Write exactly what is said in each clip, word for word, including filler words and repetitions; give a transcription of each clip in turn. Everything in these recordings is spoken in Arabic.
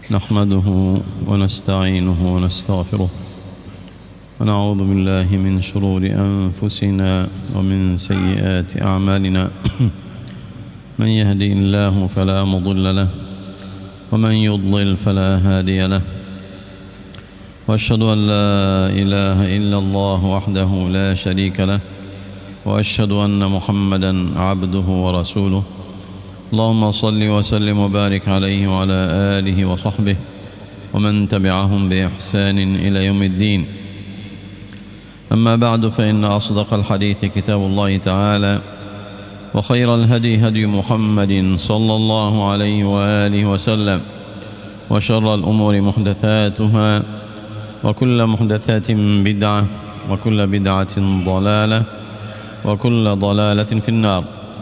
نحمده ونستعينه ونستغفره ونعوذ بالله من شرور أنفسنا ومن سيئات أعمالنا من يهدي الله فلا مضل له ومن يضلل فلا هادي له وأشهد أن لا إله إلا الله وحده لا شريك له وأشهد أن محمدا عبده ورسوله اللهم صل وسلم وبارك عليه وعلى آله وصحبه ومن تبعهم بإحسان إلى يوم الدين. أما بعد، فإن أصدق الحديث كتاب الله تعالى، وخير الهدي هدي محمد صلى الله عليه وآله وسلم، وشر الأمور محدثاتها، وكل محدثات بدعة، وكل بدعة ضلالة، وكل ضلالة في النار.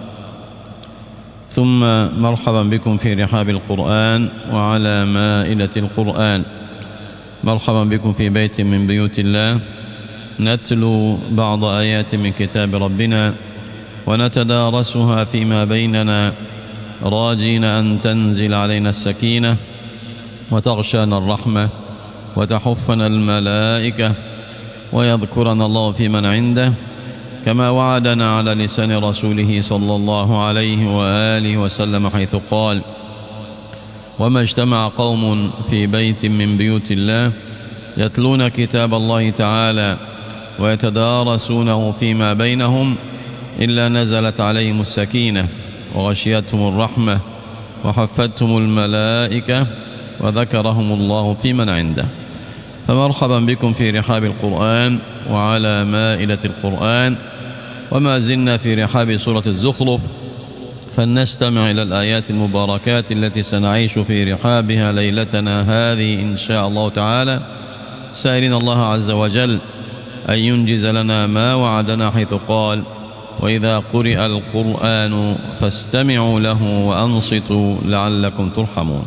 ثم مرحبا بكم في رحاب القرآن وعلى مائدة القرآن. مرحبا بكم في بيت من بيوت الله، نتلو بعض آيات من كتاب ربنا ونتدارسها فيما بيننا، راجين أن تنزل علينا السكينة وتغشانا الرحمة وتحفنا الملائكة ويذكرنا الله في من عنده، كما وعدنا على لسان رسوله صلى الله عليه وآله وسلم، حيث قال: وما اجتمع قوم في بيت من بيوت الله يتلون كتاب الله تعالى ويتدارسونه فيما بينهم إلا نزلت عليهم السكينة وغشيتهم الرحمة وحفتهم الملائكة وذكرهم الله في من عنده. فمرحبا بكم في رحاب القرآن وعلى مائدة القرآن، وما زلنا في رحاب سورة الزخرف، فلنستمع إلى الآيات المباركات التي سنعيش في رحابها ليلتنا هذه إن شاء الله تعالى، سائلين الله عز وجل أن ينجز لنا ما وعدنا، حيث قال: وإذا قرئ القرآن فاستمعوا له وأنصتوا لعلكم ترحمون.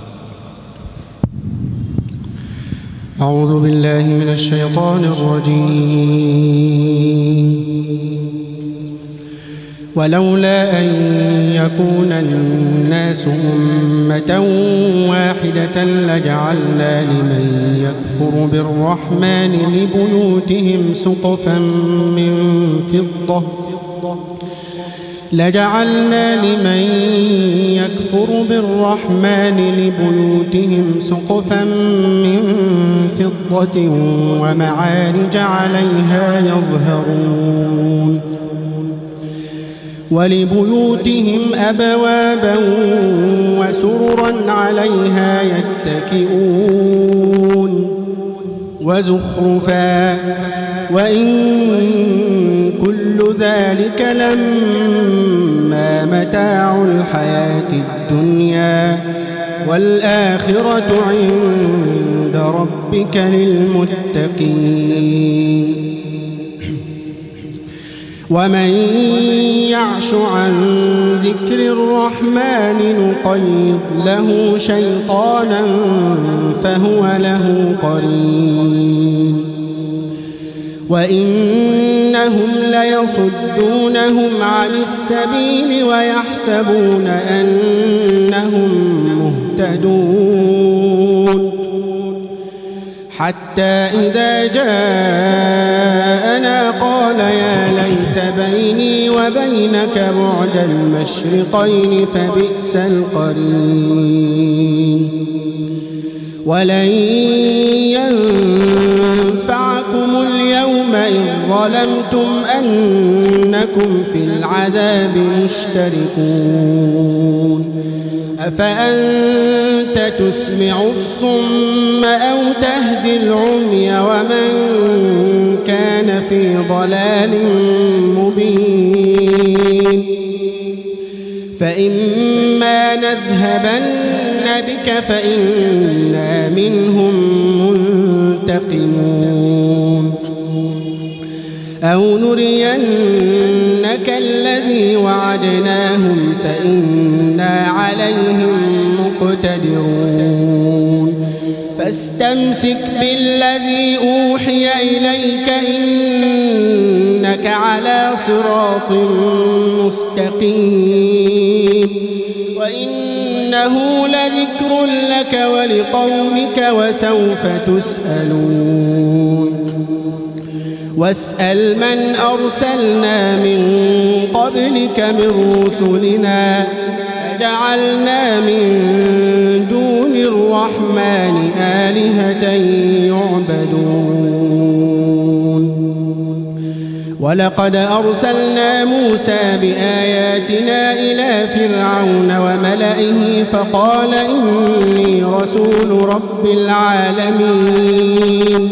أعوذ بالله من الشيطان الرجيم. ولولا أن يكون الناس أمة واحدة لجعلنا لمن يكفر بالرحمن لبيوتهم سقفا من فضة لجعلنا لمن يكفر بالرحمن لبيوتهم سقفا من فضة ومعارج عليها يظهرون، ولبيوتهم أبوابا وسررا عليها يتكئون وزخرفا، وإن كل ذلك لما متاع الحياة الدنيا والآخرة عند ربك للمتقين. ومن يعش عن ذكر الرحمن نقيض له شيطانا فهو له قرين، وإنهم ليصدونهم عن السبيل ويحسبون أنهم مهتدون، حتى إذا جاءنا قال يا ليت بيني وبينك بعد المشرقين فبئس القرين. ولن ينفعكم اليوم إذ ظلمتم أنكم في العذاب مشتركون. أفأنت تسمع الصم أو تهدي العمي ومن كان في ضلال مبين. فإما نذهبن بك فإنا منهم منتقمون، أو نرينك الذي وعدناهم فإنا عليهم مقتدرون. فاستمسك بالذي أوحي إليك إنك على صراط مستقيم. وإنه لذكر لك ولقومك وسوف تسألون واسأل من أرسلنا من قبلك من رسلنا أجعلنا من دون الرحمن آلهة يعبدون ولقد أرسلنا موسى بآياتنا إلى فرعون وملئه فقال إني رسول رب العالمين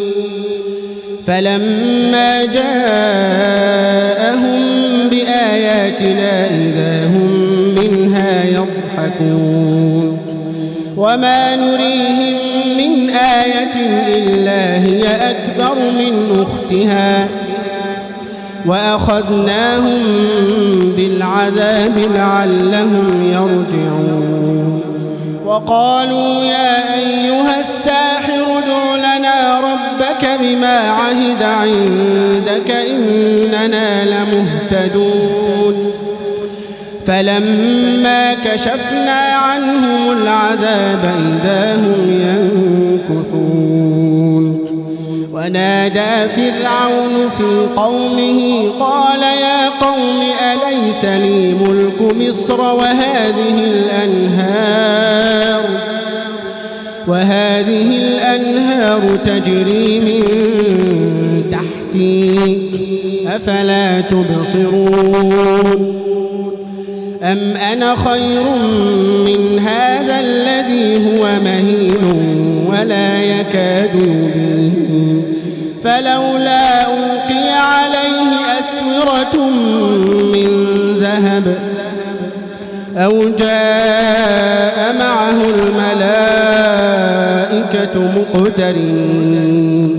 فلما جاءهم بآياتنا إذا هم منها يضحكون وما نريهم من آية إلا هي أكبر من أختها وأخذناهم بالعذاب لعلهم يرجعون وقالوا يا أيها الساحر ادع لنا ربك بما عهد عندك إننا لمهتدون فلما كشفنا عنهم العذاب إذا هم ينكثون ونادى فرعون في قومه قال يا قوم أليس لي ملك مصر وهذه الأنهار وهذه الأنهار تجري من تحتي أفلا تبصرون أم أنا خير من هذا الذي هو مهين ولا يكاد يبين فلولا ألقي عليه أسورة من ذهب أو جاء معه الملائكة مقترنين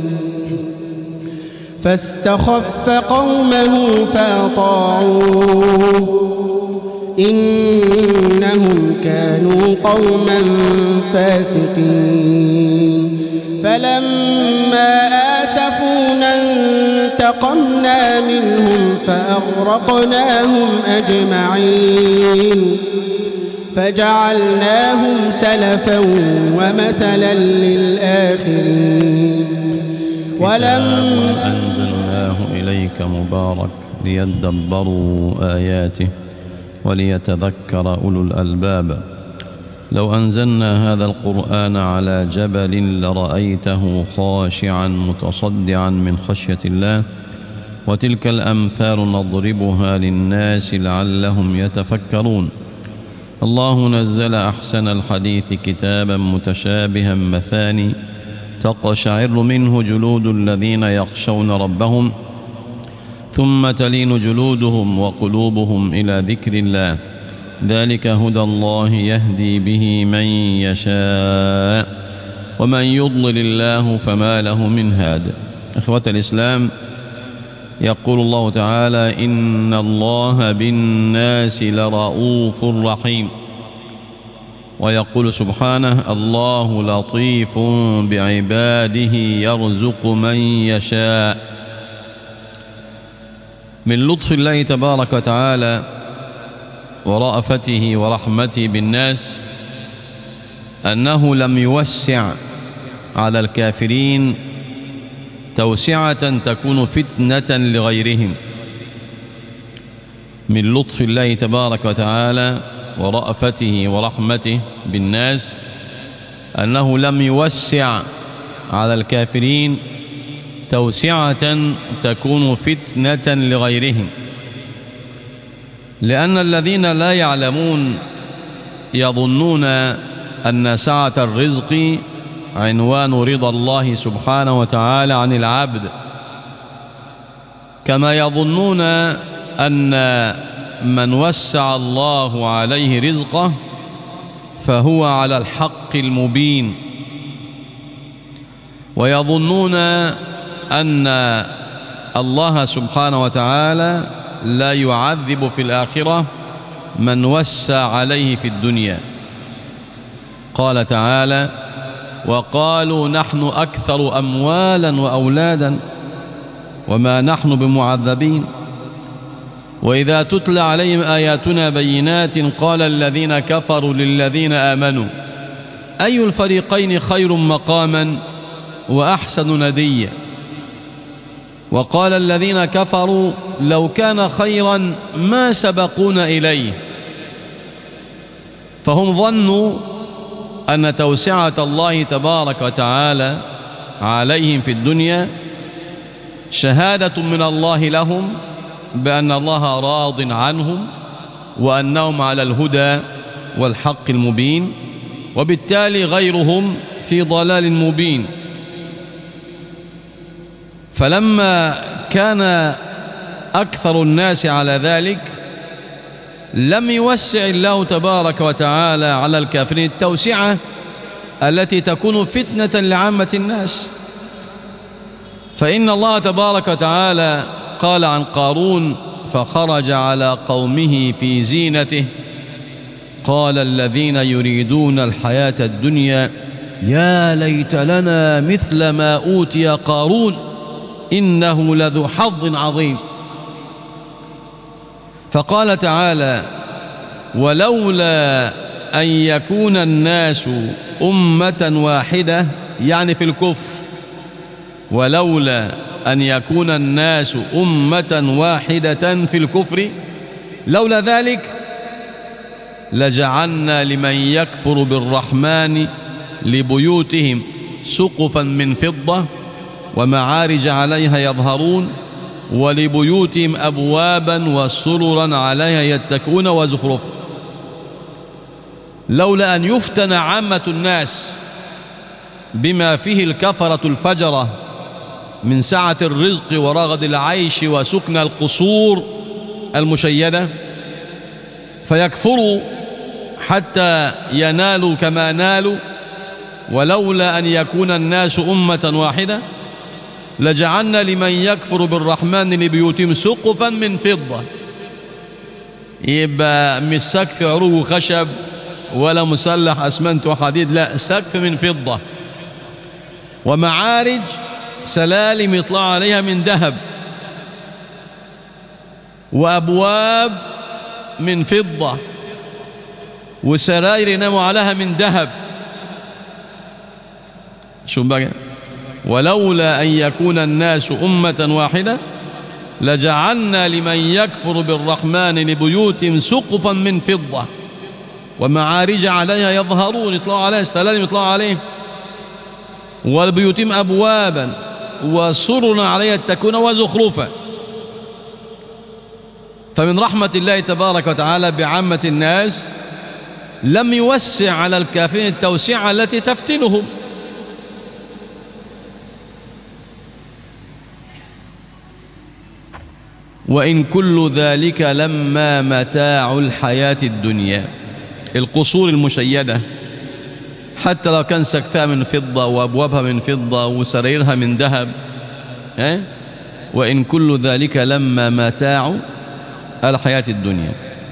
فاستخف قومه فأطاعوه إنهم كانوا قوما فاسقين فلما آسفونا انتقمنا منهم فأغرقناهم أجمعين فجعلناهم سلفا ومثلا للآخرين ولم أنزلناه إليك مبارك ليدبروا آياته وليتذكر أولو الألباب لو أنزلنا هذا القرآن على جبل لرأيته خاشعا متصدعا من خشية الله وتلك الأمثال نضربها للناس لعلهم يتفكرون الله نزل أحسن الحديث كتابا متشابها مثاني تقشعر منه جلود الذين يخشون ربهم ثم تلين جلودهم وقلوبهم إلى ذكر الله ذلك هدى الله يهدي به من يشاء ومن يضلل الله فما له من هاد. إخوة الإسلام، يقول الله تعالى إن الله بالناس لرؤوف رحيم، ويقول سبحانه الله لطيف بعباده يرزق من يشاء. من لطف الله تبارك وتعالى ورأفته ورحمته بالناس أنه لم يوسع على الكافرين توسعة تكون فتنة لغيرهم. من لطف الله تبارك وتعالى ورأفته ورحمته بالناس أنه لم يوسع على الكافرين توسعة تكون فتنة لغيرهم، لأن الذين لا يعلمون يظنون أن سعة الرزق عنوان رضا الله سبحانه وتعالى عن العبد، كما يظنون أن من وسع الله عليه رزقه فهو على الحق المبين، ويظنون أن الله سبحانه وتعالى لا يعذب في الآخرة من وسع عليه في الدنيا. قال تعالى وقالوا نحن أكثر أموالا وأولادا وما نحن بمعذبين. وإذا تتلى عليهم آياتنا بينات قال الذين كفروا للذين آمنوا أي الفريقين خير مقاما وأحسن نديا. وقال الذين كفروا لو كان خيرا ما سبقونا إليه. فهم ظنوا أن توسعة الله تبارك وتعالى عليهم في الدنيا شهادة من الله لهم بأن الله راض عنهم وأنهم على الهدى والحق المبين، وبالتالي غيرهم في ضلال مبين. فلما كان أكثر الناس على ذلك لم يوسع الله تبارك وتعالى على الكافرين التوسعة التي تكون فتنة لعامة الناس. فإن الله تبارك وتعالى قال عن قارون فخرج على قومه في زينته قال الذين يريدون الحياة الدنيا يا ليت لنا مثل ما أوتي قارون إنه لذو حظ عظيم. فقال تعالى ولولا أن يكون الناس أمة واحدة، يعني في الكفر، ولولا أن يكون الناس أمة واحدة في الكفر لولا ذلك لجعلنا لمن يكفر بالرحمن لبيوتهم سقفا من فضة ومعارج عليها يظهرون ولبيوتهم أبوابا وسررا عليها يتكئون وزخرفا. لولا أن يفتن عامة الناس بما فيه الكفرة الفجرة من سعة الرزق ورغد العيش وسكن القصور المشيدة فيكفروا حتى ينالوا كما نالوا، ولولا أن يكون الناس أمة واحدة لجعلنا لمن يكفر بالرحمن لبيوتهم سقفا من فضة. يبقى مش سقف عروق خشب ولا مسلح أسمنت وحديد، لا، سقف من فضة، ومعارج سلالم يطلع عليها من ذهب، وأبواب من فضة، وسراير يناموا عليها من ذهب. شو بقى؟ ولولا أن يكون الناس أمة واحدة لجعلنا لمن يكفر بالرحمن لبيوتهم سقفا من فضة ومعارج عليها يظهرون، يطلعوا عليها السلالم، يطلعوا عليه، ولبيوتهم أبوابا وسررا عليها يتكئون وزخرفا. فمن رحمة الله تبارك وتعالى بعامة الناس لم يوسع على الكافرين التوسعة التي تفتنهم. وإن كل ذلك لما متاع الحياة الدنيا، القصور المشيدة حتى لو كان سقفها من فضة وأبوابها من فضة وسريرها من ذهب، اه؟ وإن كل ذلك لما متاع الحياة الدنيا.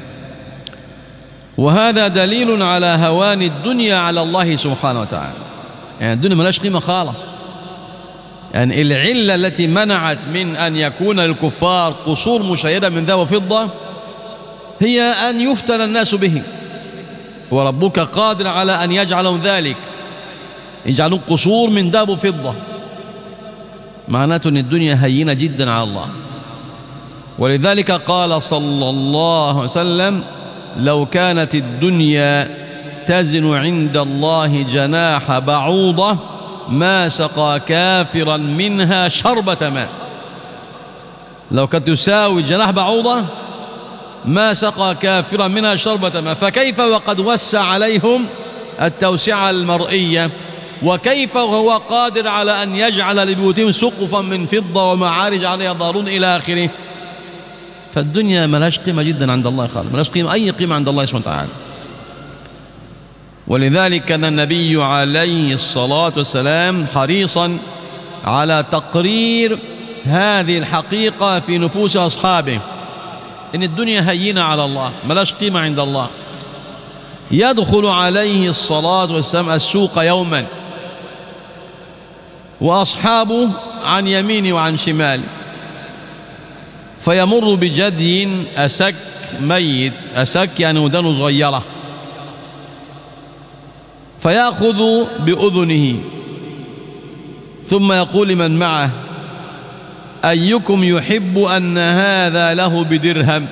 وهذا دليل على هوان الدنيا على الله سبحانه وتعالى. يعني الدنيا ملاش قيمة خالص. يعني العلة التي منعت من أن يكون للكفار قصور مشيدة من ذهب وفضة هي أن يفتن الناس به، وربك قادر على أن يجعلهم ذلك، يجعلون قصور من ذهب وفضة. معناته أن الدنيا هينة جدا على الله. ولذلك قال صلى الله عليه وسلم لو كانت الدنيا تزن عند الله جناح بعوضة ما سقى كافرا منها شربة ماء. لو كانت تساوي جناح بعوضة ما سقى كافرا منها شربة ماء، فكيف وقد وسع عليهم التوسعة المرئية، وكيف وهو قادر على أن يجعل لبيوتهم سقفا من فضة ومعارج عليها يظهرون إلى آخره. فالدنيا ملهاش قيمة جدا عند الله خالص، ملهاش قيمة أي قيمة عند الله سبحانه وتعالى. ولذلك كان النبي عليه الصلاة والسلام حريصا على تقرير هذه الحقيقة في نفوس أصحابه، إن الدنيا هينة على الله، ملاش قيمة عند الله. يدخل عليه الصلاة والسلام السوق يوما وأصحابه عن يمينه وعن شماله، فيمر بجدي أسك ميت، أسك يعني ودانه صغيرة، فيأخذ بأذنه ثم يقول لمن معه: أيكم يحب أن هذا له بدرهم؟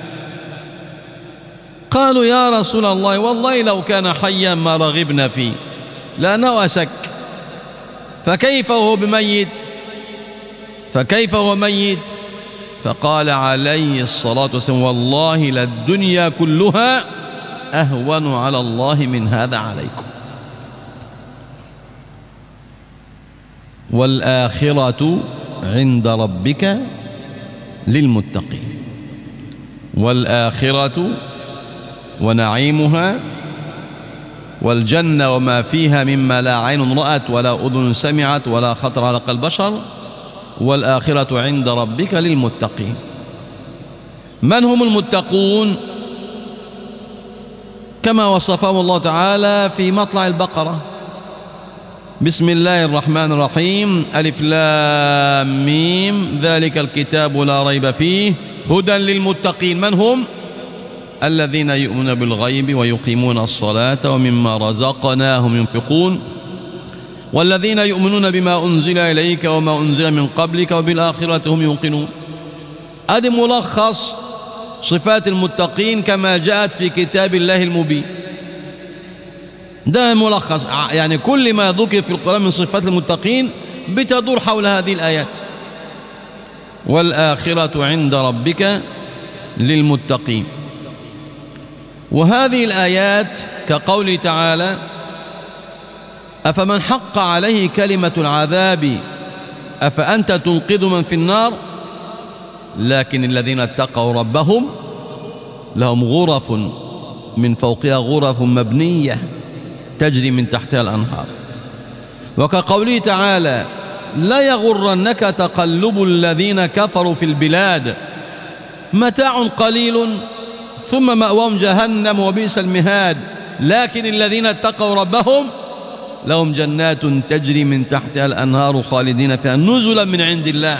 قالوا: يا رسول الله والله لو كان حيا ما رغبنا فيه، لأنه أسك. فكيف وهو بميت؟ فكيف وهو ميت؟ فقال عليه الصلاة والسلام: والله للدنيا كلها أهون على الله من هذا عليكم، والآخرة عند ربك للمتقين. والآخرة ونعيمها والجنة وما فيها مما لا عين رأت ولا أذن سمعت ولا خطر على قلب بشر، والآخرة عند ربك للمتقين. من هم المتقون؟ كما وصفهم الله تعالى في مطلع البقرة: بسم الله الرحمن الرحيم، ألف لام ميم، ذلك الكتاب لا ريب فيه هدى للمتقين. من هم؟ الذين يؤمنون بالغيب ويقيمون الصلاة ومما رزقناهم ينفقون، والذين يؤمنون بما أنزل إليك وما أنزل من قبلك وبالآخرة هم يوقنون. هذا ملخص صفات المتقين كما جاءت في كتاب الله المبين. ده ملخص، يعني كل ما ذكر في القرآن من صفات المتقين بتدور حول هذه الآيات. والآخرة عند ربك للمتقين. وهذه الآيات كقوله تعالى: أفمن حق عليه كلمة العذاب أفأنت تنقذ من في النار. لكن الذين اتقوا ربهم لهم غرف من فوقها غرف مبنية تجري من تحتها الأنهار. وكقوله تعالى: لا يغرنك تقلب الذين كفروا في البلاد متاع قليل ثم مأواهم جهنم وبئس المهاد، لكن الذين اتقوا ربهم لهم جنات تجري من تحتها الأنهار خالدين فيها نزلا من عند الله.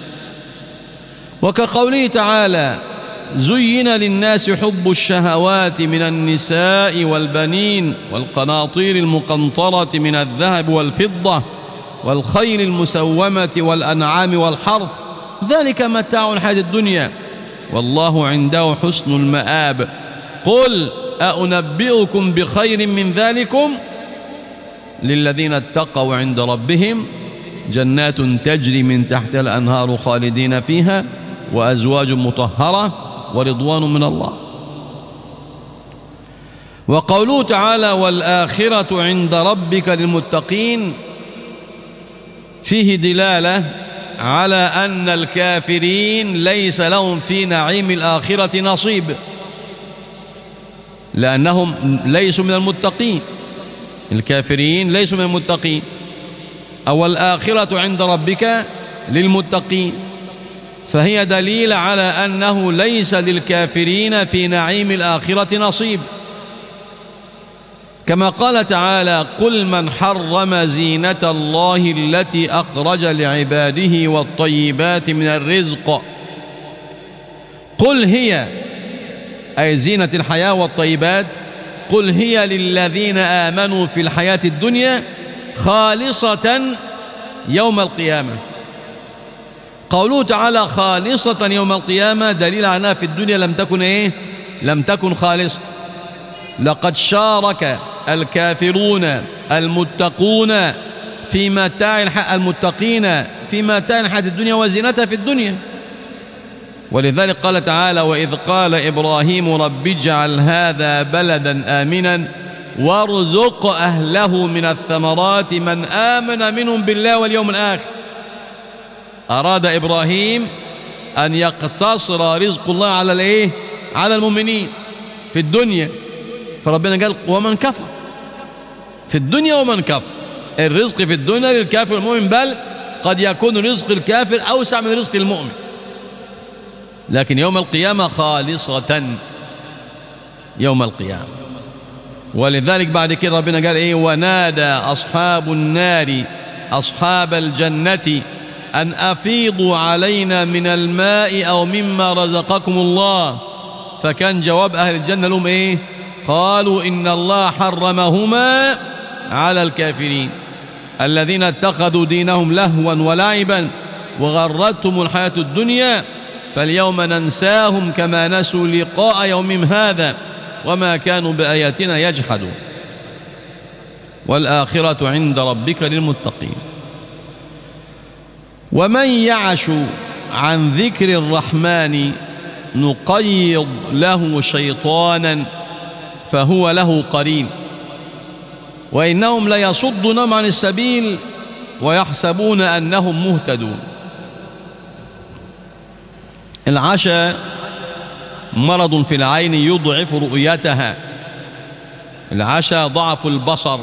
وكقوله تعالى: زين للناس حب الشهوات من النساء والبنين والقناطير المقنطرة من الذهب والفضة والخيل المسومة والأنعام والحرث ذلك متاع الحياة الدنيا والله عنده حسن المآب. قل أنبئكم بخير من ذلكم للذين اتقوا عند ربهم جنات تجري من تحتها الأنهار خالدين فيها وأزواج مطهرة ورضوان من الله. وقوله تعالى: والآخرة عند ربك للمتقين، فيه دلالة على أن الكافرين ليس لهم في نعيم الآخرة نصيب، لأنهم ليسوا من المتقين. الكافرين ليسوا من المتقين. أو الآخرة عند ربك للمتقين، فهي دليل على أنه ليس للكافرين في نعيم الآخرة نصيب. كما قال تعالى: قل من حرم زينة الله التي أخرج لعباده والطيبات من الرزق. قل هي، أي زينة الحياة والطيبات، قل هي للذين آمنوا في الحياة الدنيا خالصة يوم القيامة. قوله تعالى خالصة يوم القيامة دليل على أنها في الدنيا لم تكن إيه؟ لم تكن خالصة. لقد شارك الكافرون المتقون في متاع المتقين في متاع الحياة الدنيا وزينتها في الدنيا. ولذلك قال تعالى: وإذ قال إبراهيم رب اجعل هذا بلدا آمنا وارزق أهله من الثمرات من آمن منهم بالله واليوم الآخر. أراد إبراهيم أن يقتصر رزق الله على الإيه؟ على المؤمنين في الدنيا، فربنا قال: ومن كفر في الدنيا ومن كفر. الرزق في الدنيا للكافر والمؤمن، بل قد يكون رزق الكافر أوسع من رزق المؤمن، لكن يوم القيامة خالصة يوم القيامة. ولذلك بعد كده ربنا قال إيه؟ ونادى أصحاب النار أصحاب الجنة أن أفيضوا علينا من الماء أو مما رزقكم الله، فكان جواب أهل الجنة لهم إيه؟ قالوا إن الله حرمهما على الكافرين الذين اتخذوا دينهم لهوا ولعبا وغرتهم الحياة الدنيا، فاليوم ننساهم كما نسوا لقاء يومهم هذا وما كانوا بآياتنا يجحدون، والآخرة عند ربك للمتقين. ومن يعش عن ذكر الرحمن نقيض له شيطانا فهو له قرين وإنهم ليصدونهم عن السبيل ويحسبون أنهم مهتدون. العشاء مرض في العين يضعف رؤيتها، العشاء ضعف البصر،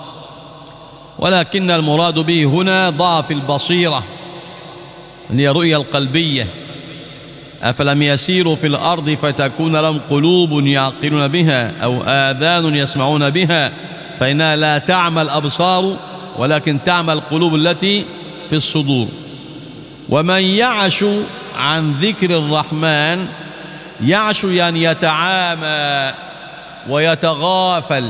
ولكن المراد به هنا ضعف البصيرة هي رؤية القلبية. أفلم يسيروا في الأرض فتكون لهم قلوب يعقلون بها أو آذان يسمعون بها فإنها لا تعمى الأبصار ولكن تعمى القلوب التي في الصدور. ومن يعش عن ذكر الرحمن، يعش يعني يتعامى ويتغافل،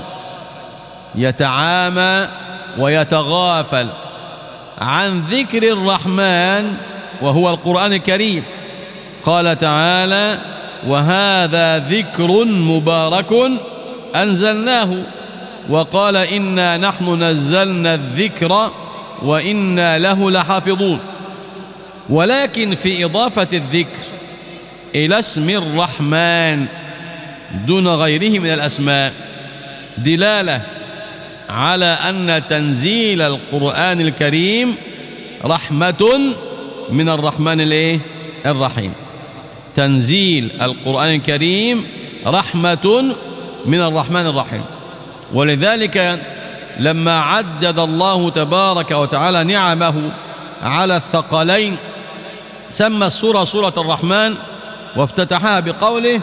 يتعامى ويتغافل عن ذكر الرحمن وهو القرآن الكريم. قال تعالى: وهذا ذكر مبارك أنزلناه، وقال: إنا نحن نزلنا الذكر وإنا له لحافظون. ولكن في إضافة الذكر إلى اسم الرحمن دون غيره من الأسماء دلالة على أن تنزيل القرآن الكريم رحمة من الرحمن الرحيم. تنزيل القرآن الكريم رحمة من الرحمن الرحيم. ولذلك لما عدد الله تبارك وتعالى نعمه على الثقلين سمى السورة سورة الرحمن وافتتحها بقوله: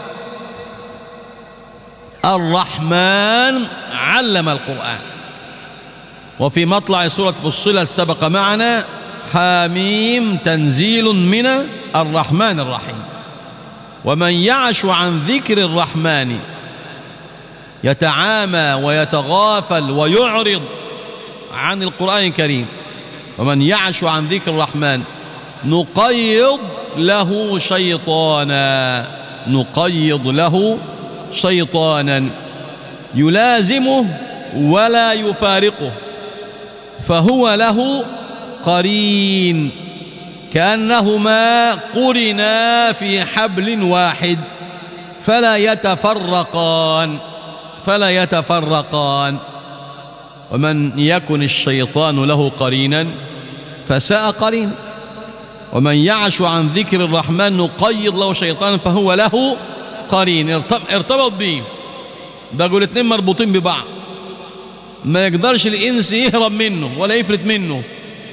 الرحمن علم القرآن. وفي مطلع سورة فصلت سبق معنا: حاميم تنزيل من الرحمن الرحيم. ومن يعش عن ذكر الرحمن يتعامى ويتغافل ويعرض عن القرآن الكريم. ومن يعش عن ذكر الرحمن نقيض له شيطانا، نقيض له شيطانا يلازمه ولا يفارقه، فهو له قرين، كأنهما قرنا في حبل واحد فلا يتفرقان فلا يتفرقان. ومن يكن الشيطان له قرينا فساء قرين. ومن يعش عن ذكر الرحمن نقيض له شيطانا فهو له قرين، ارتبط به. بقول اتنين مربوطين ببعض، ما يقدرش الإنس يهرب منه ولا يفلت منه.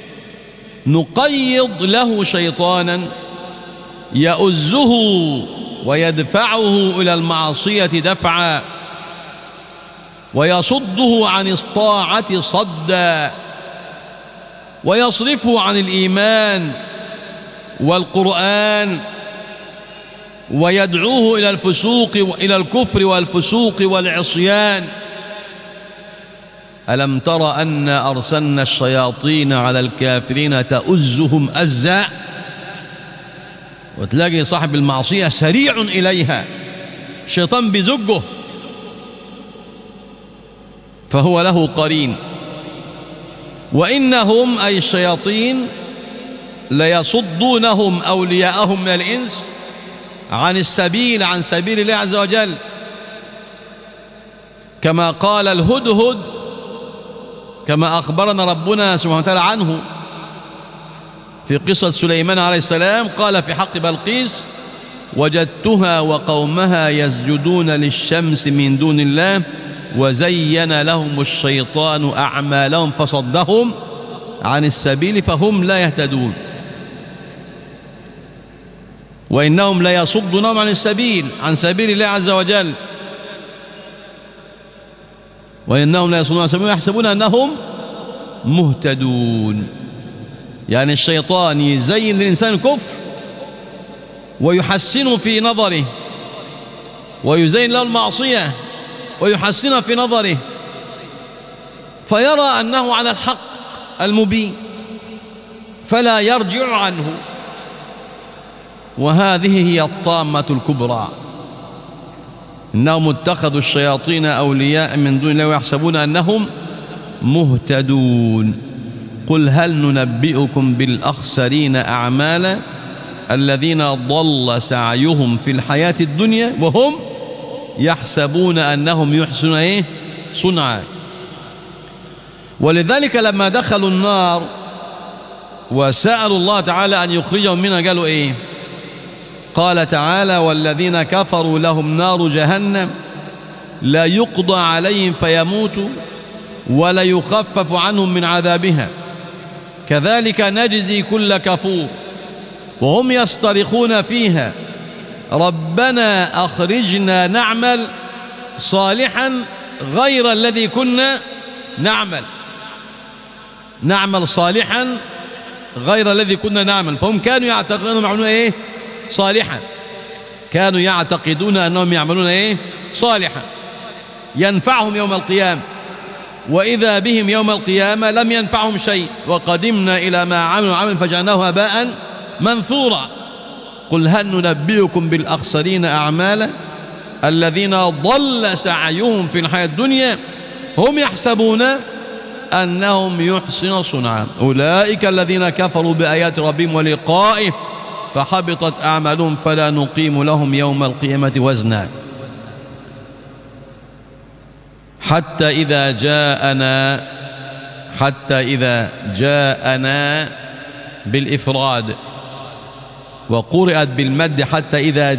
نقيض له شيطانا يؤزه ويدفعه إلى المعصية دفعا ويصده عن الطاعة صدا ويصرفه عن الإيمان والقرآن ويدعوه إلى الفسوق إلى الكفر والفسوق والعصيان. ألم تر أن أرسلنا الشياطين على الكافرين تؤزهم أزا؟ وتلاقي صاحب المعصية سريع إليها، الشيطان بزجه، فهو له قرين. وإنهم أي الشياطين ليصدونهم أولياءهم من الإنس عن السبيل عن سبيل الله عز وجل، كما قال الهدهد، كما أخبرنا ربنا سبحانه وتعالى عنه في قصة سليمان عليه السلام. قال في حق بلقيس: وجدتها وقومها يسجدون للشمس من دون الله وزين لهم الشيطان أعمالهم فصدهم عن السبيل فهم لا يهتدون. وإنهم لا يصدونهم عن السبيل عن سبيل الله عز وجل، وإنهم لا يصدون عن السبيل ويحسبون أنهم مهتدون. يعني الشيطان يزين للإنسان الكفر ويحسنه في نظره، ويزين له المعصية ويحسنه في نظره، فيرى أنه على الحق المبين فلا يرجع عنه. وهذه هي الطامة الكبرى، إنهم اتخذوا الشياطين أولياء من دون الله ويحسبون أنهم مهتدون. قل هل ننبئكم بالأخسرين أعمالا الذين ضل سعيهم في الحياة الدنيا وهم يحسبون أنهم يحسنون إيه؟ صنعا. ولذلك لما دخلوا النار وسألوا الله تعالى أن يخرجهم منها قالوا إيه؟ قال تعالى والذين كفروا لهم نار جهنم لا يقضى عليهم فيموتوا ولا يخفف عنهم من عذابها كذلك نجزي كل كفور وهم يصطرخون فيها ربنا أخرجنا نعمل صالحا غير الذي كنا نعمل نعمل صالحا غير الذي كنا نعمل. فهم كانوا يعتقدون أنهم يعملون إيه؟ صالحا، كانوا يعتقدون أنهم يعملون إيه؟ صالحا ينفعهم يوم القيامة، وإذا بهم يوم القيامة لم ينفعهم شيء وقدمنا إلى ما عملوا عمل فجعلناه هباء منثورا. قل هل ننبئكم بالأخسرين أعمالا الذين ضل سعيهم في الحياة الدنيا هم يحسبون أنهم يحسنون صنعا أولئك الذين كفروا بآيات ربهم ولقائه فحبطت أعمالهم فلا نقيم لهم يوم القيامة وزنا. حتى إذا جاءنا حتى إذا جاءنا بالإفراد وقرأت بالمد حتى إذا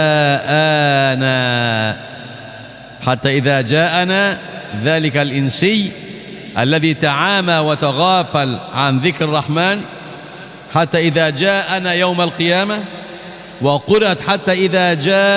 جاءنا حتى إذا جاءنا ذلك الإنسي الذي تعامى وتغافل عن ذكر الرحمن حتى إذا جاءنا يوم القيامة. وقرأت حتى إذا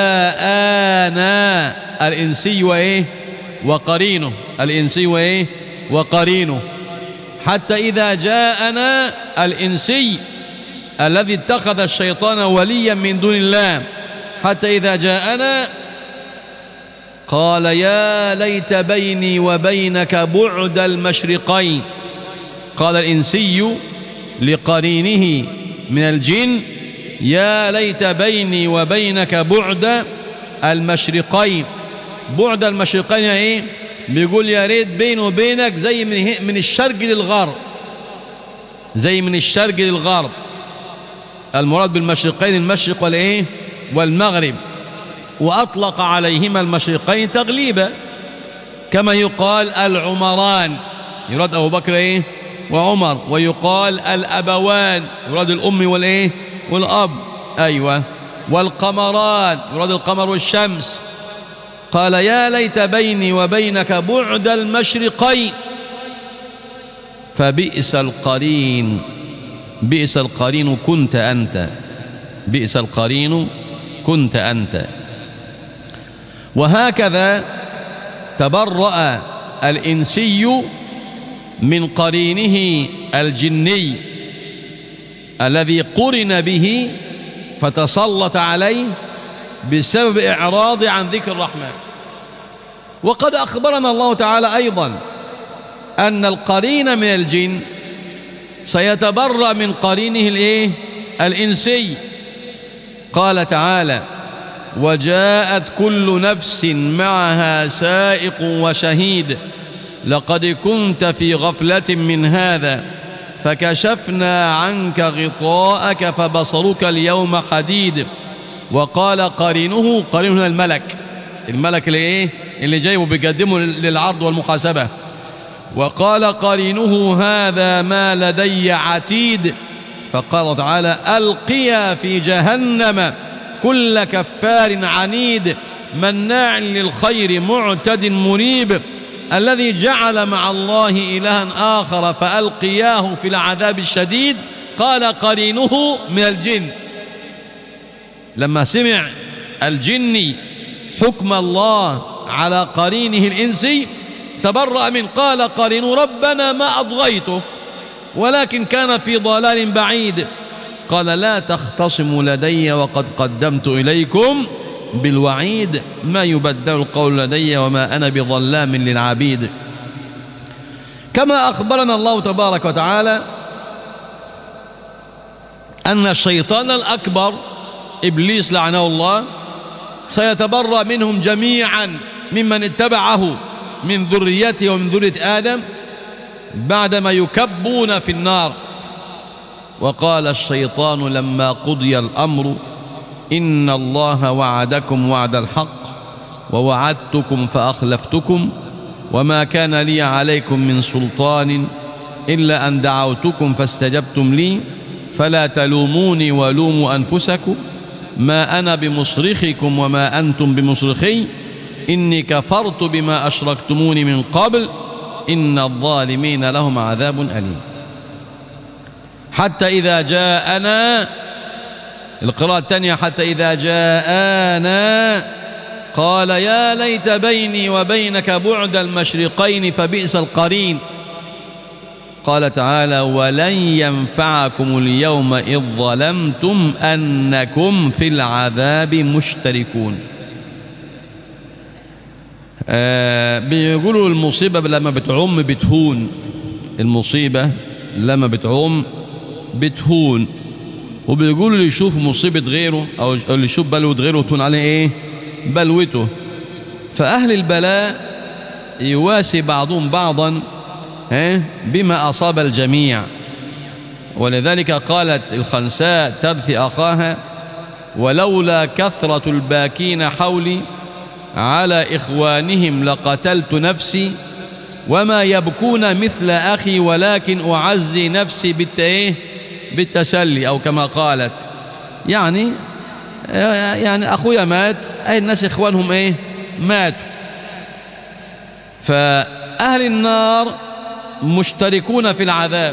جاءنا الإنسي وإيه وقرينه الإنسي وإيه وقرينه حتى إذا جاءنا الإنسي الذي اتخذ الشيطان وليا من دون الله حتى إذا جاءنا قال يا ليت بيني وبينك بعد المشرقين. قال الإنسي لقرينه من الجن يا ليت بيني وبينك بعد المشرقين. بعد المشرقين ايه؟ بيقول يا ريت بيني وبينك زي من, من الشرق للغرب زي من الشرق للغرب. المراد بالمشرقين المشرق والايه والمغرب، وأطلق عليهما المشرقين تغليبا كما يقال العمران يراد أبو بكر ايه وعمر، ويقال الأبوان يراد الأم والايه والأب أيوة، والقمران يراد القمر والشمس. قال يا ليت بيني وبينك بعد المشرقين فبئس القرين بئس القرين كنت أنت بئس القرين كنت أنت. وهكذا تبرأ الإنسي من قرينه الجني الذي قرن به فتسلط عليه بسبب إعراض عن ذكر الرحمن. وقد أخبرنا الله تعالى أيضا أن القرين من الجن سيتبرأ من قرينه الإيه؟ الإنسي. قال تعالى وجاءت كل نفس معها سائق وشهيد لقد كنت في غفلة من هذا فكشفنا عنك غطاءك فبصرك اليوم حديد. وقال قرينه قرينه الملك الملك اللي ايه اللي جايبه بيقدمه للعرض والمحاسبة. وقال قرينه هذا ما لدي عتيد. فقال تعالى ألقيا في جهنم كل كفار عنيد مناع للخير معتد مريب الذي جعل مع الله إلها آخر فألقياه في العذاب الشديد. قال قرينه من الجن لما سمع الجني حكم الله على قرينه الإنسي تبرأ من قال قرينه ربنا ما أضغيته ولكن كان في ضلال بعيد. قال لا تختصموا لدي وقد قدمت إليكم بالوعيد، ما يبدل القول لدي وما أنا بظلام للعبيد. كما أخبرنا الله تبارك وتعالى أن الشيطان الأكبر إبليس لعنه الله سيتبرأ منهم جميعا ممن اتبعه من ذريته ومن ذرية آدم بعدما يكبون في النار. وقال الشيطان لما قضي الأمر إن الله وعدكم وعد الحق ووعدتكم فأخلفتكم وما كان لي عليكم من سلطان إلا أن دعوتكم فاستجبتم لي فلا تلوموني ولوموا أنفسكم ما أنا بمصرخكم وما أنتم بمصرخي إني كفرت بما أشركتموني من قبل إن الظالمين لهم عذاب أليم. حتى إذا جاءنا، القراءة الثانية حتى إذا جاءنا قال يا ليت بيني وبينك بعد المشرقين فبئس القرين. قال تعالى ولن ينفعكم اليوم إذ ظلمتم أنكم في العذاب مشتركون. آه بيقولوا المصيبة لما بتعم بتهون، المصيبة لما بتعم بتهون، وبيقولوا اللي يشوف مصيبة غيره أو اللي يشوف بلوة غيره تهون عليه إيه؟ بلوته. فأهل البلاء يواسي بعضهم بعضا بما أصاب الجميع. ولذلك قالت الخنساء تبثي أخاها ولولا كثرة الباكين حولي على إخوانهم لقتلت نفسي وما يبكون مثل أخي ولكن أعزي نفسي بالتسلي أو كما قالت. يعني يعني أخويا مات، أي الناس إخوانهم إيه ماتوا. فأهل النار مشتركون في العذاب،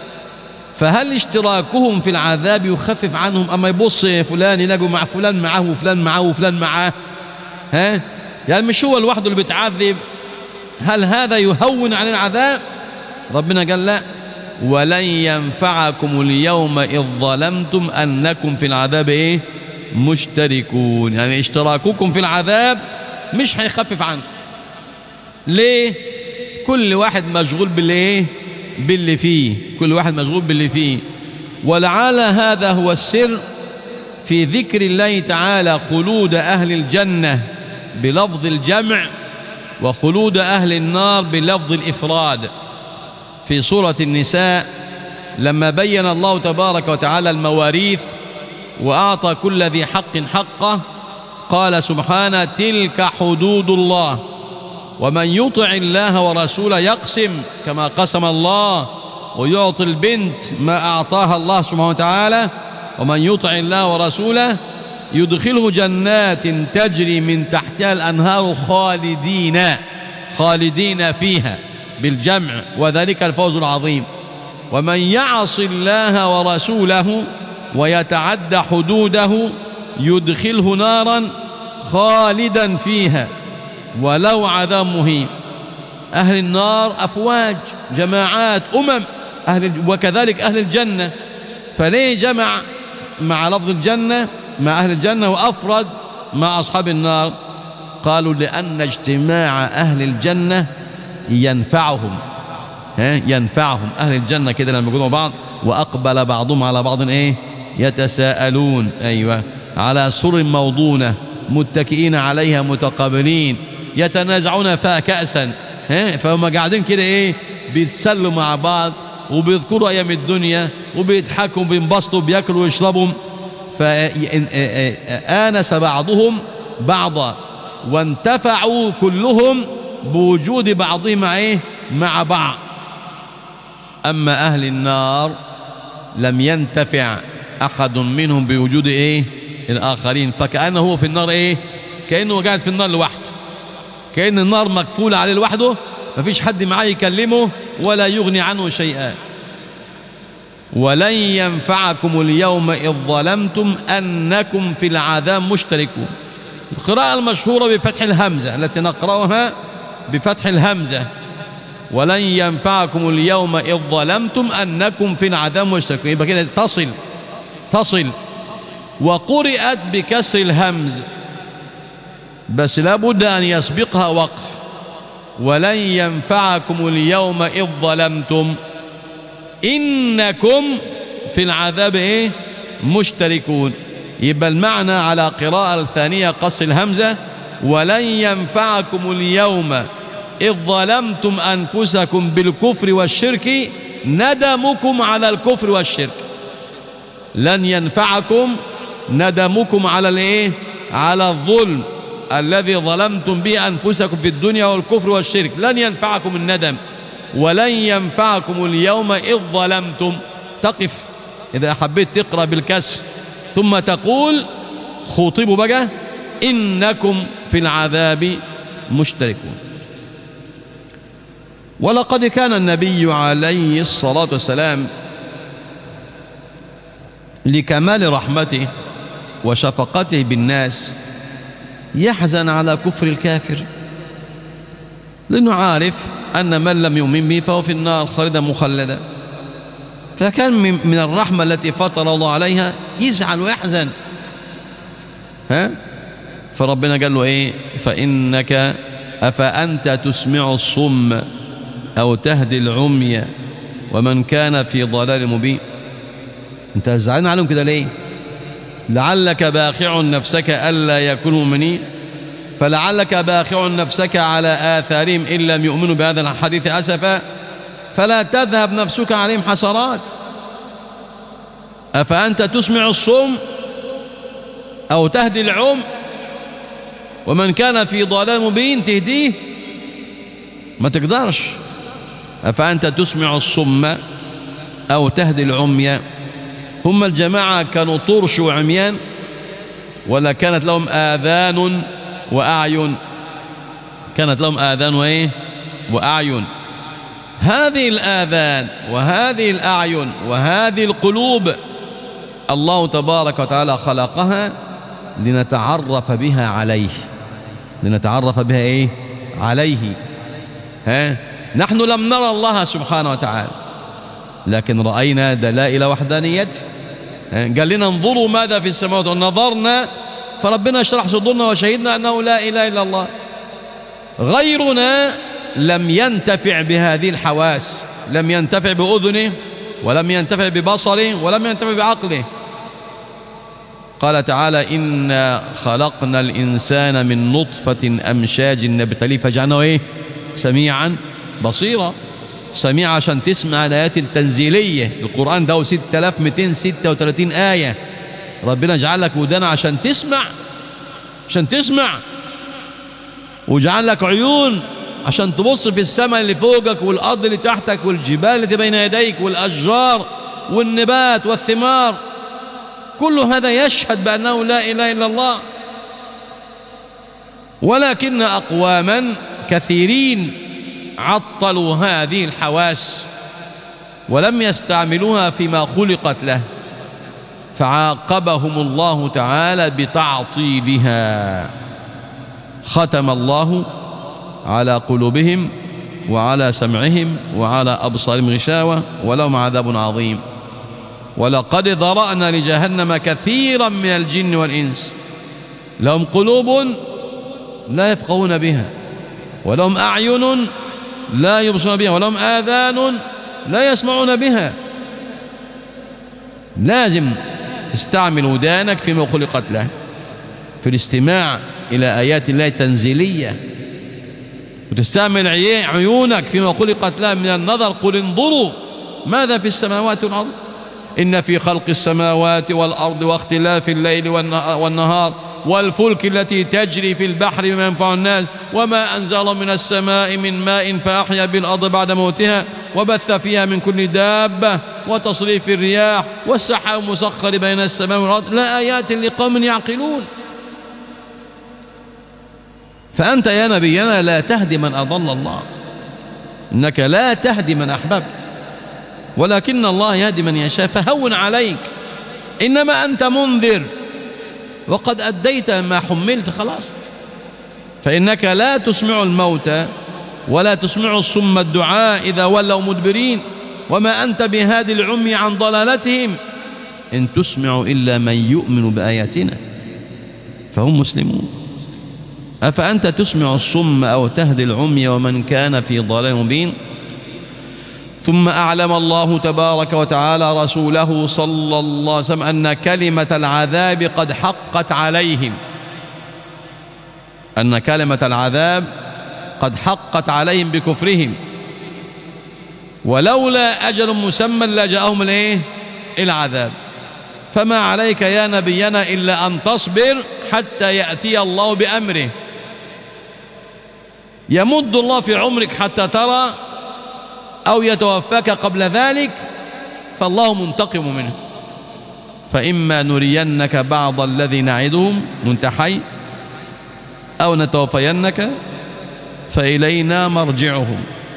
فهل اشتراكهم في العذاب يخفف عنهم؟ أما يبص فلان يلاقوا مع فلان معه وفلان معه وفلان معه، ها يعني مش هو لوحده اللي بيتعذب، هل هذا يهون عن العذاب؟ ربنا قال لا ولن ينفعكم اليوم إذ ظلمتم أنكم في العذاب إيه مشتركون. يعني اشتراككم في العذاب مش هيخفف عنكم. ليه؟ كل واحد مشغول باللي باللي فيه، كل واحد مشغول باللي فيه. ولعل هذا هو السر في ذكر الله تعالى خلود أهل الجنة بلفظ الجمع وخلود أهل النار بلفظ الإفراد. في سورة النساء لما بين الله تبارك وتعالى المواريث وأعطى كل ذي حق حقه قال سبحانه تلك حدود الله ومن يطع الله ورسوله يقسم كما قسم الله ويعطي البنت ما أعطاها الله سبحانه وتعالى ومن يطع الله ورسوله يدخله جنات تجري من تحتها الأنهار خالدين خالدين فيها بالجمع وذلك الفوز العظيم. ومن يعص الله ورسوله ويتعدى حدوده يدخله نارا خالدا فيها ولو عذاب مهين. أهل النار أفواج جماعات أمم أهل وكذلك أهل الجنة. فليه جمع مع لفظ الجنة مع أهل الجنة وأفرد مع أصحاب النار؟ قالوا لأن اجتماع أهل الجنة ينفعهم ينفعهم أهل الجنة كده لما يقولوا بعض وأقبل بعضهم على بعض إيه يتساءلون أيوة على سر موضونة متكئين عليها متقابلين يتنازعون فيها كأسا. فهم قاعدين كده إيه بيتسلوا مع بعض وبيذكروا أيام الدنيا وبيضحكوا وبينبسطوا وبيأكلوا ويشربوا. فآنس بعضهم بعضا وانتفعوا كلهم بوجود بعضهم مع إيه مع بعض. أما أهل النار لم ينتفع أحد منهم بوجود إيه الآخرين، فكأنه هو في النار إيه كأنه قاعد في النار لوحده، كأن النار مكفولة عليه لوحده مفيش حد معاه يكلمه ولا يغني عنه شيئا. ولن ينفعكم اليوم إذ ظلمتم أنكم في العذاب مشتركون. القراءة المشهورة بفتح الهمزة التي نقرأها بفتح الهمزة ولن ينفعكم اليوم إذ ظلمتم أنكم في العذاب مشتركون. يبقى كده تصل تصل وقرئت بكسر الهمز بس لابد أن يسبقها وقف. ولن ينفعكم اليوم إذ ظلمتم إنكم في العذاب إيه مشتركون. يبقى المعنى على قراءة الثانية قص الهمزة ولن ينفعكم اليوم إذ ظلمتم أنفسكم بالكفر والشرك ندمكم على الكفر والشرك. لن ينفعكم ندمكم على الايه على الظلم الذي ظلمتم به أنفسكم في الدنيا والكفر والشرك. لن ينفعكم الندم. ولن ينفعكم اليوم إذ ظلمتم. تقف إذا حبيت تقرأ بالكسر ثم تقول خوطبوا بقى إنكم في العذاب مشتركون. ولقد كان النبي عليه الصلاة والسلام لكمال رحمته وشفقته بالناس يحزن على كفر الكافر، لأنه عارف أن من لم يؤمن به فهو في النار خالدا مخلدا. فكان من الرحمة التي فطر الله عليها يزعل ويحزن. ها؟ فربنا قال له إيه؟ فإنك أفأنت تسمع الصم أو تهدي العمي ومن كان في ضلال مبين. أنت زعلان عليهم كده ليه؟ لعلك باخع نفسك ألا يكونوا مؤمنين، فلعلك باخع نفسك على آثارهم إن لم يؤمنوا بهذا الحديث أسفا فلا تذهب نفسك عليهم حسرات. أفأنت تسمع الصم أو تهدي العم ومن كان في ضلال مبين تهديه؟ ما تقدرش. أفأنت تسمع الصم أو تهدي العمي. هم الجماعة كانوا طرش وعميان ولا كانت لهم آذان وأعين؟ كانت لهم آذان وإيه وأعين. هذه الآذان وهذه الأعين وهذه القلوب الله تبارك وتعالى خلقها لنتعرف بها عليه، لنتعرف بها إيه عليه. ها؟ نحن لم نرى الله سبحانه وتعالى لكن رأينا دلائل وحدانيته. قال لنا انظروا ماذا في السماوات، ونظرنا فربنا شرح صدورنا وشهدنا أنه لا إله إلا الله. غيرنا لم ينتفع بهذه الحواس، لم ينتفع بأذنه ولم ينتفع ببصره ولم ينتفع بعقله. قال تعالى إنا خلقنا الإنسان من نطفة أمشاج نبتليه فجعلناه إيه سميعا بصيرا. سميع عشان تسمع الآيات التنزيلية. القرآن ده ستة آلاف ومئتين وستة وثلاثين آية، ربنا جعل لك ودان عشان تسمع، عشان تسمع، وجعل لك عيون عشان تبص في السماء اللي فوقك والأرض اللي تحتك والجبال اللي بين يديك والأشجار والنبات والثمار. كل هذا يشهد بأنه لا إله إلا الله. ولكن أقواما كثيرين عطلوا هذه الحواس ولم يستعملوها فيما خلقت له فعاقبهم الله تعالى بتعطيلها. ختم الله على قلوبهم وعلى سمعهم وعلى أبصارهم غشاوة ولهم عذاب عظيم. ولقد ذرأنا لجهنم كثيرا من الجن والإنس لهم قلوب لا يفقهون بها ولهم أعين لا يبصرون بها ولهم آذان لا يسمعون بها. لازم تستعمل ودانك فيما خلقت له في الاستماع إلى آيات الله التنزيلية، وتستعمل عيونك فيما خلقت له من النظر. قل انظروا ماذا في السماوات والأرض إن في خلق السماوات والأرض واختلاف الليل والنهار والفلك التي تجري في البحر بما ينفع الناس وما أنزل من السماء من ماء فأحيا بالأرض بعد موتها وبث فيها من كل دابة وتصريف الرياح والسحاب المسخر بين السماء والأرض لآيات لقوم يعقلون. فأنت يا نبينا لا تهدي من أضل الله، إنك لا تهدي من أحببت ولكن الله يهدي من يشاء. فهون عليك، إنما أنت منذر وقد أديت ما حملت خلاص. فإنك لا تسمع الموتى ولا تسمع الصم الدعاء إذا ولوا مدبرين وما أنت بهادي العمي عن ضلالتهم إن تسمع إلا من يؤمن بآياتنا فهم مسلمون. أفأنت تسمع الصم أو تهدي العمي ومن كان في ضلال مبين. ثم أعلم الله تبارك وتعالى رسوله صلى الله عليه وسلم أن كلمة العذاب قد حقت عليهم، أن كلمة العذاب قد حقت عليهم بكفرهم، ولولا أجل مسمى لجاءهم الايه العذاب. فما عليك يا نبينا إلا أن تصبر حتى يأتي الله بأمره. يمد الله في عمرك حتى ترى أو يتوفاك قبل ذلك فالله منتقم منه. فإما نرينك بعض الذي نعدهم وانت حي أو نتوفينك فإلينا مرجعهم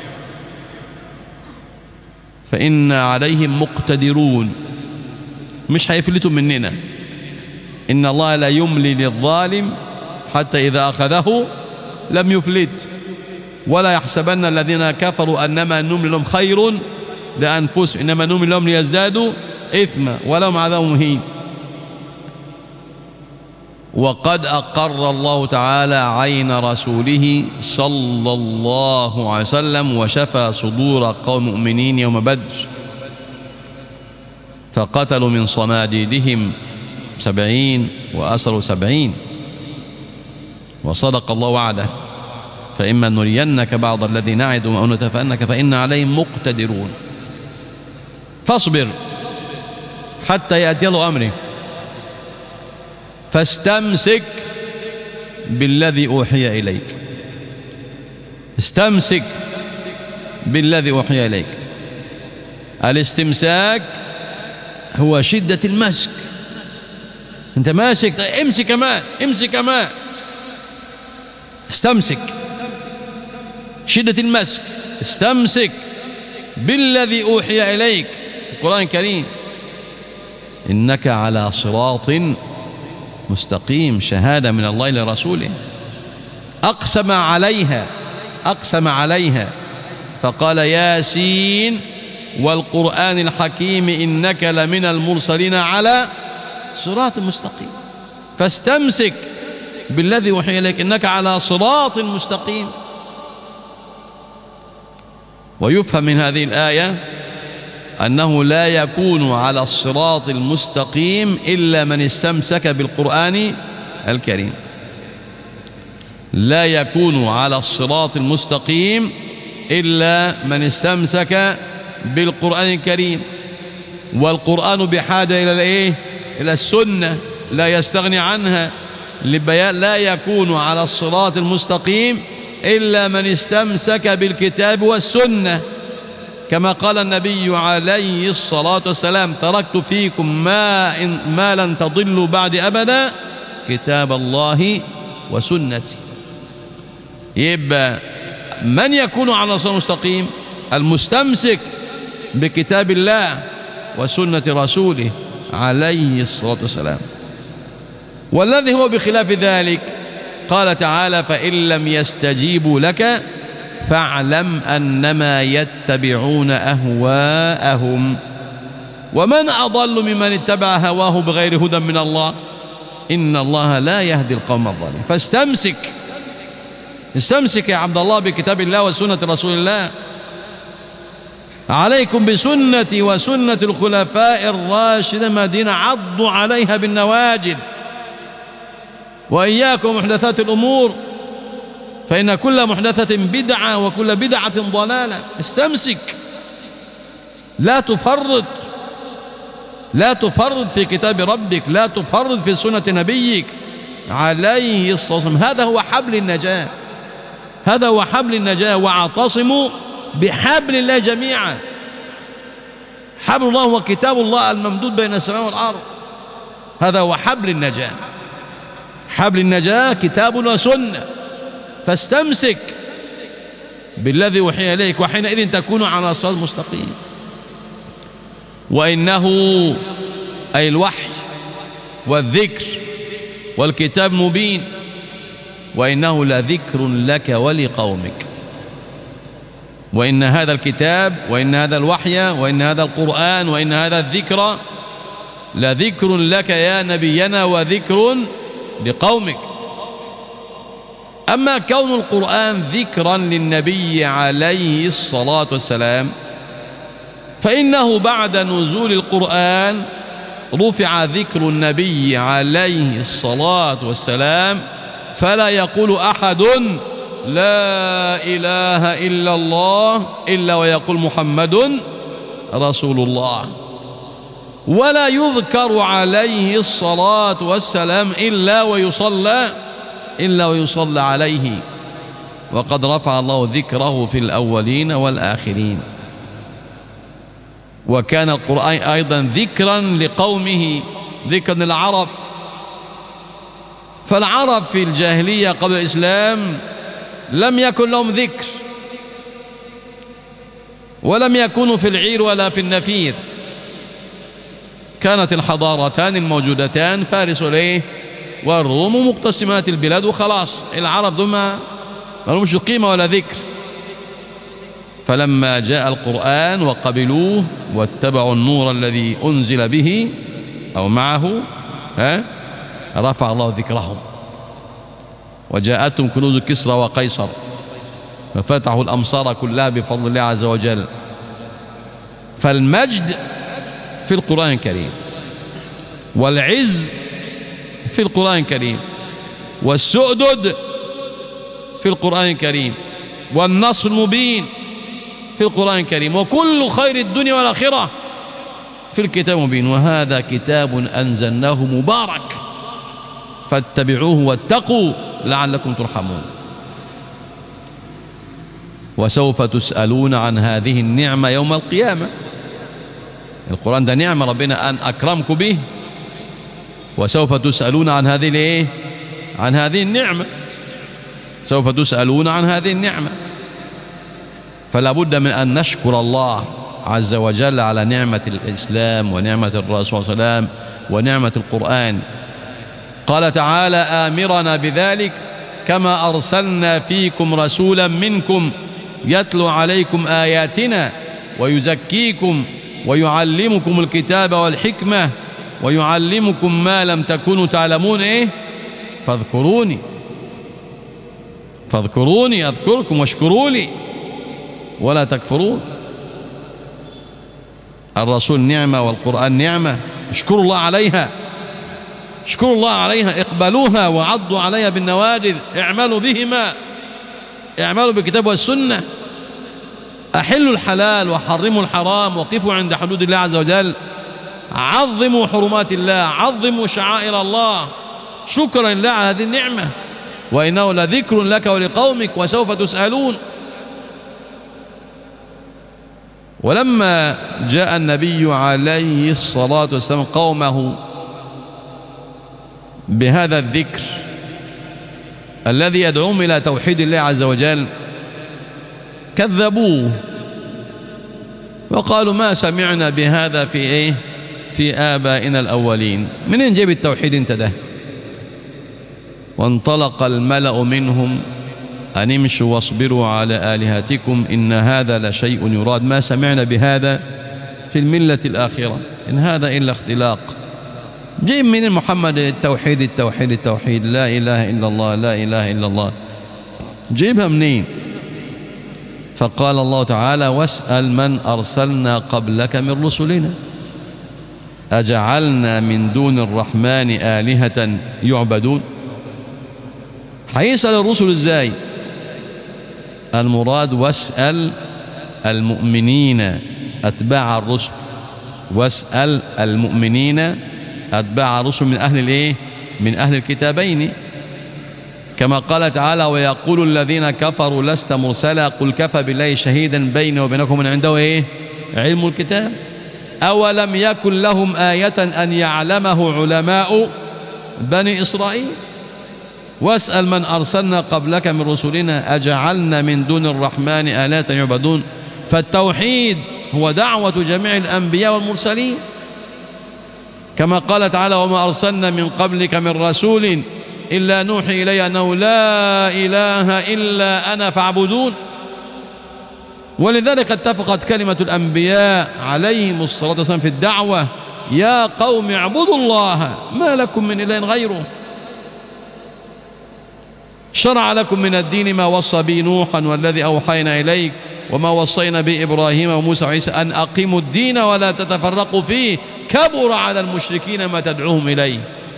فإنا عليهم مقتدرون. مش هيفلتوا مننا. إن الله لا يملي للظالم حتى إذا أخذه لم يفلت. ولا يحسبن الذين كفروا أنما نملي لهم خير لأنفسهم إنما نملي لهم ليزدادوا إثما ولهم عذاب مهين. وقد أقر الله تعالى عين رسوله صلى الله عليه وسلم وشفى صدور قوم مؤمنين يوم بدر فقتلوا من صناديدهم سبعين وأسروا سبعين وصدق الله وعده. فإما نرينك بعض الذي نعدهم أو نتوفينك فإن عليهم مقتدرون. فاصبر حتى يأتي الله أمره فاستمسك بالذي أوحي إليك. استمسك بالذي أوحي إليك. الاستمساك هو شدة المسك. انت ماسك امسك كمان امسك كمان استمسك شدة المسك. استمسك بالذي أوحي إليك. القرآن الكريم إنك على صراط مستقيم. شهادة من الله لرسوله أقسم عليها أقسم عليها فقال ياسين والقرآن الحكيم إنك لمن المرسلين على صراط مستقيم. فاستمسك بالذي أوحي إليك إنك على صراط مستقيم. ويفهم من هذه الآية أنه لا يكون على الصراط المستقيم إلا من استمسك بالقرآن الكريم. لا يكون على الصراط المستقيم إلا من استمسك بالقرآن الكريم. والقرآن بحاجة إلى الإيه؟ إلى السنة لا يستغني عنها لبيان. لا يكون على الصراط المستقيم إلا من استمسك بالكتاب والسنة كما قال النبي عليه الصلاة والسلام تركت فيكم ما, إن ما لن تضلوا بعد أبدا كتاب الله وسنتي. يبقى من يكون على الصراط المستقيم؟ المستمسك بكتاب الله وسنة رسوله عليه الصلاة والسلام. والذي هو بخلاف ذلك قال تعالى فإن لم يستجيبوا لك فاعلم أنما يتبعون أهواءهم ومن أضل ممن اتبع هواه بغير هدى من الله إن الله لا يهدي القوم الظالمين. فاستمسك استمسك يا عبد الله بكتاب الله وسنة رسول الله. عليكم بسنتي وسنة الخلفاء الراشدين المهديين عضوا عليها بالنواجذ وإياكم محدثات الأمور فإن كل محدثة بدعة وكل بدعة ضلالة. استمسك لا تفرط لا تفرط في كتاب ربك لا تفرط في سنة نبيك عليه الصلاة والسلام. هذا هو حبل النجاة هذا هو حبل النجاة. واعتصموا بحبل الله جميعا. حبل الله هو كتاب الله الممدود بين السماء والأرض. هذا هو حبل النجاة. حبل النجاة كتاب وسنة. فاستمسك بالذي وحي إليك وحينئذ تكون على صراط مستقيم. وإنه أي الوحي والذكر والكتاب مبين وإنه لذكر لك ولقومك. وإن هذا الكتاب وإن هذا الوحي وإن هذا القرآن وإن هذا الذكر لذكر لك يا نبينا وذكر لقومك. أما كون القرآن ذكرا للنبي عليه الصلاة والسلام فإنه بعد نزول القرآن رفع ذكر النبي عليه الصلاة والسلام، فلا يقول أحد لا إله إلا الله إلا ويقول محمد رسول الله، ولا يذكر عليه الصلاة والسلام إلا ويصلى إلا ويصلى عليه، وقد رفع الله ذكره في الأولين والآخرين. وكان القرآن أيضا ذكرا لقومه، ذكرا للعرب. فالعرب في الجاهلية قبل الإسلام لم يكن لهم ذكر، ولم يكونوا في العير ولا في النفير. كانت الحضارتان الموجودتان فارس والإيه والروم مقتسمات البلاد وخلاص. العرب ذو ما لهمش قيمة ولا ذكر. فلما جاء القرآن وقبلوه واتبعوا النور الذي أنزل به أو معه ها رفع الله ذكرهم، وجاءتهم كنوز كسرى وقيصر ففتحوا الأمصار كلها بفضل الله عز وجل. فالمجد في القرآن الكريم، والعز في القرآن الكريم، والسؤدد في القرآن الكريم، والنصر المبين في القرآن الكريم، وكل خير الدنيا والآخرة في الكتاب المبين. وهذا كتاب أنزلناه مبارك فاتبعوه واتقوا لعلكم ترحمون. وسوف تسألون عن هذه النعمة يوم القيامة. القرآن ده نعمة ربنا أن أكرمكم به، وسوف تسألون عن هذه الايه عن هذه النعمة، سوف تسألون عن هذه النعمة. فلا بد من أن نشكر الله عز وجل على نعمة الإسلام ونعمة الرسول صلى الله عليه وسلم ونعمة القرآن. قال تعالى آمرنا بذلك كما أرسلنا فيكم رسولا منكم يتلو عليكم آياتنا ويزكيكم ويعلمكم الكتاب والحكمة ويعلمكم ما لم تكونوا تعلمون إيه فاذكروني فاذكروني أذكركم واشكروا لي ولا تكفرون. الرسول نعمة والقرآن نعمة، اشكروا الله عليها، اشكروا الله عليها، اقبلوها وعضوا عليها بالنواجذ، اعملوا بهما، اعملوا بالكتاب والسنة، أحلوا الحلال وحرموا الحرام، وقفوا عند حدود الله عز وجل، عظموا حرمات الله، عظموا شعائر الله، شكرا لله على هذه النعمة. وإنه لذكر لك ولقومك وسوف تسألون. ولما جاء النبي عليه الصلاة والسلام قومه بهذا الذكر الذي يدعوهم إلى توحيد الله عز وجل كذبوه وقالوا ما سمعنا بهذا في إيه في آبائنا الأولين. منين جيب التوحيد انت ده؟ وانطلق الملأ منهم أن امشوا واصبروا على آلهتكم إن هذا لشيء يراد، ما سمعنا بهذا في الملة الآخرة إن هذا إلا اختلاق. جيب من محمد التوحيد التوحيد التوحيد لا إله إلا الله لا إله إلا الله، جيبها منين؟ فقال الله تعالى واسأل من أرسلنا قبلك من رسلنا أجعلنا من دون الرحمن آلهة يعبدون. هيسأل الرسل ازاي؟ المراد واسأل المؤمنين أتباع الرسل، واسأل المؤمنين أتباع الرسل من أهل الايه من أهل الكتابين، كما قال تعالى ويقول الذين كفروا لست مرسلا قل كفى بالله شهيدا بيني وبينكم من عنده ايه علم الكتاب أولم يكن لهم آية أن يعلمه علماء بني إسرائيل. واسأل من أرسلنا قبلك من رسلنا أجعلنا من دون الرحمن آلهة يعبدون. فالتوحيد هو دعوة جميع الأنبياء والمرسلين، كما قال تعالى وما أرسلنا من قبلك من رسول إلا نوحي إليه أنه لا إله إلا أنا فاعبدون. ولذلك اتفقت كلمة الأنبياء عليهم الصلاة والسلام في الدعوة: يا قوم اعبدوا الله ما لكم من إله غيره، شرع لكم من الدين ما وصى به نوحا والذي أوحينا إليك وما وصينا به إبراهيم وموسى وعيسى أن أقيموا الدين ولا تتفرقوا فيه كبر على المشركين ما تدعوهم إليه.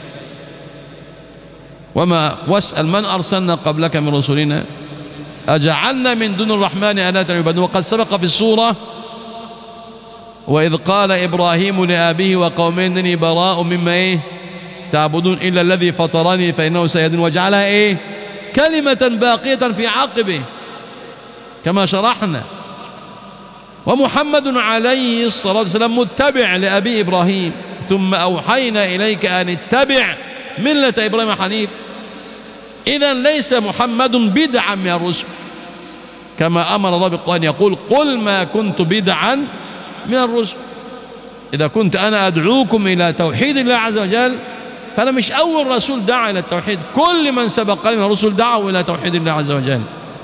وما واسأل من أرسلنا قبلك من رسلنا أجعلنا من دون الرحمن آلهة يعبدون. وقد سبق في السورة: وإذ قال إبراهيم لأبيه وقومه إنني براء مما إيه تعبدون إلا الذي فطرني فإنه سيهدين، وجعلها إيه كلمة باقية في عقبه كما شرحنا. ومحمد عليه الصلاة والسلام متبع لأبي إبراهيم، ثم أوحينا إليك أن اتبع ملة إبراهيم حنيف. إذن ليس محمد بدعا من الرسل، كما أمر الله بالقرآن يقول: قل ما كنت بدعا من الرسل. إذا كنت أنا أدعوكم إلى توحيد الله عز وجل فأنا مش أول رسول دعا إلى التوحيد، كل من سبق من الرسل دعوا إلى توحيد الله عز وجل.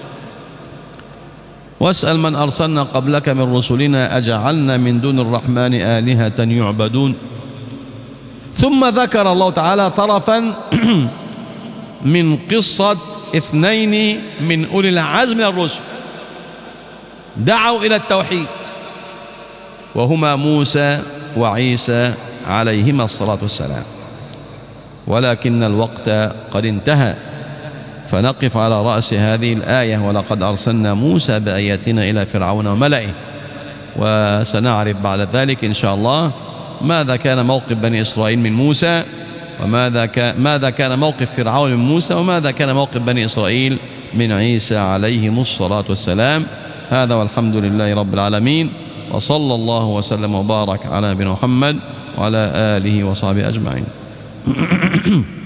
واسأل من أرسلنا قبلك من رسلنا أجعلنا من دون الرحمن آلهة يعبدون. ثم ذكر الله تعالى طرفا من قصة اثنين من أولي العزم من الرسل دعوا إلى التوحيد، وهما موسى وعيسى عليهما الصلاة والسلام. ولكن الوقت قد انتهى، فنقف على رأس هذه الآية: ولقد أرسلنا موسى بآياتنا إلى فرعون وملئه. وسنعرف بعد ذلك إن شاء الله ماذا كان موقف بني إسرائيل من موسى، وماذا كان ماذا كان موقف فرعون من موسى، وماذا كان موقف بني إسرائيل من عيسى عليهم الصلاة والسلام. هذا والحمد لله رب العالمين، وصلى الله وسلم وبارك على نبينا محمد وعلى آله وصحبه أجمعين.